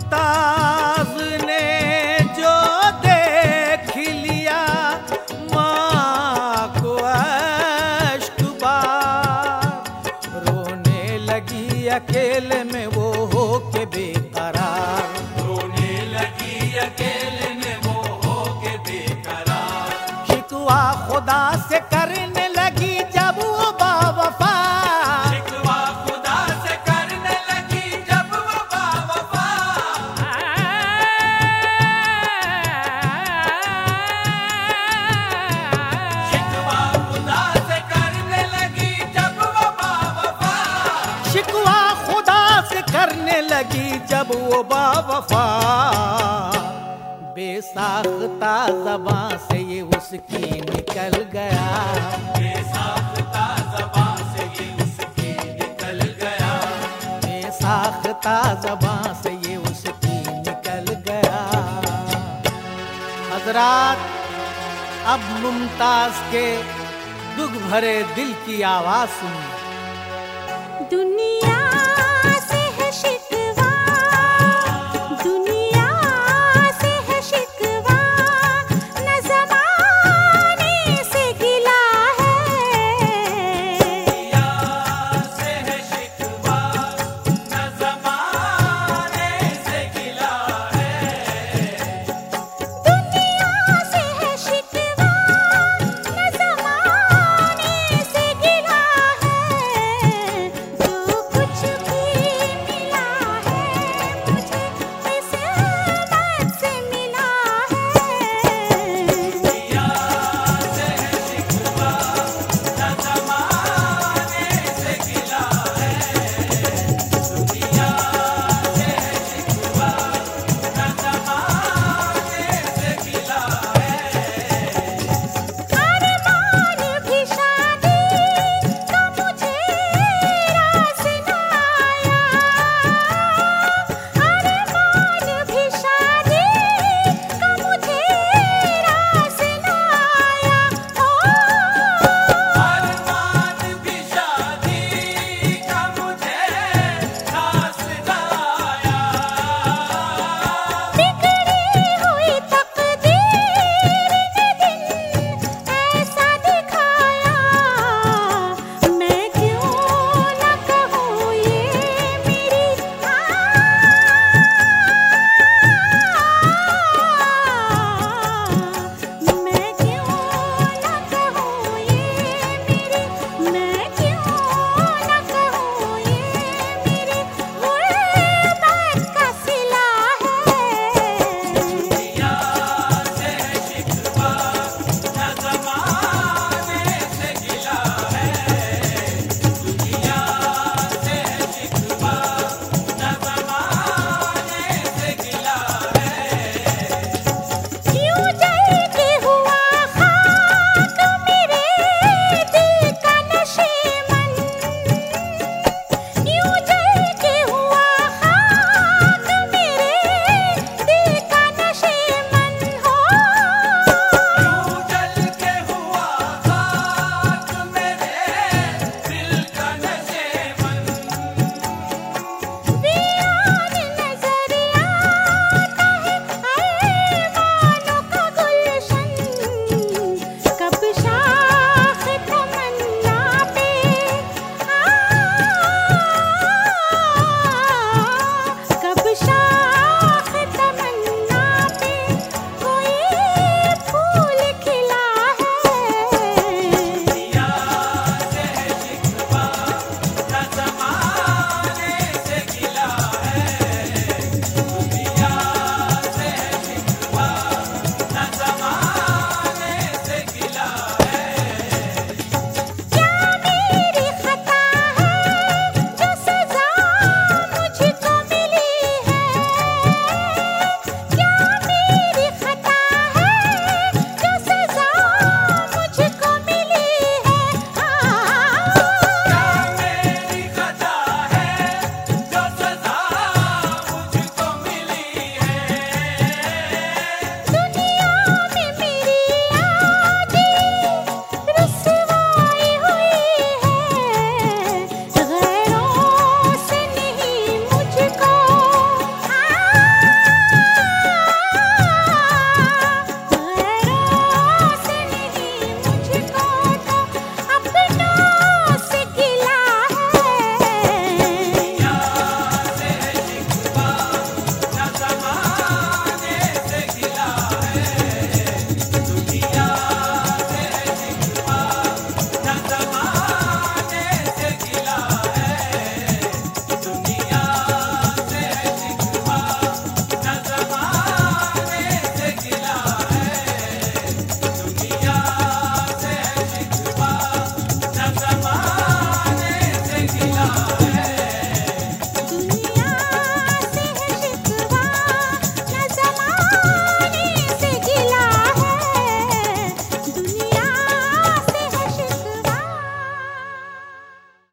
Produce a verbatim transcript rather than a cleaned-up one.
मुमताज ने जो देख लिया माँ को अश्क बार, रोने लगी अकेले में वो हो के बेकरार, रोने लगी अकेले में वो हो के बेकरार। शिकवा खुदा से करने लगी जब वो बावफा, शिकवा खुदा से करने लगी जब वो बावफा। शिकवा खुदा से करने लगी जब वो बावफा। शिकवा खुदा से करने लगी जब वो बावफा, बेसाख्ता ज़बां से ये उसकी निकल गया, बेसाख्ता ज़बां से ये उसकी निकल गया, बेसाख्ता ज़बां से ये उसकी निकल गया। हजरात, अब मुमताज के दुख भरे दिल की आवाज सुनिए। दुनिया से है शिकवा, दुनिया से है शिकवा, न ज़माने से गिला है। दुनिया से है शिकवा, न ज़माने से गिला है। दुनिया से है शिकवा, न ज़माने से गिला है। हाँ